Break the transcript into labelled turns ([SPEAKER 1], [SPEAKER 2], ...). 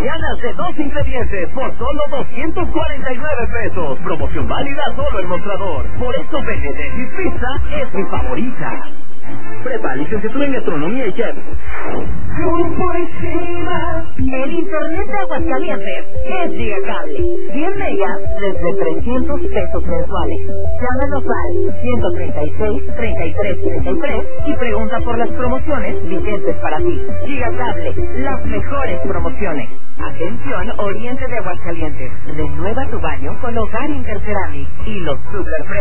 [SPEAKER 1] medianas de 2 ingredientes por solo 249 pesos. Promoción válida solo en Mostrador. Por eso Benedetti's Pizza es mi favorita. Prepa, licenciatura en gastronomía y chef.
[SPEAKER 2] El internet de Aguascalientes es Gigacable. 100 megas desde 300 pesos mensuales. Llámanos al 136-3333 y pregunta por las promociones vigentes para ti. Gigacable, las mejores promociones. Atención, Oriente de Aguascalientes. Renueva tu baño con Hogar Interceramic y los super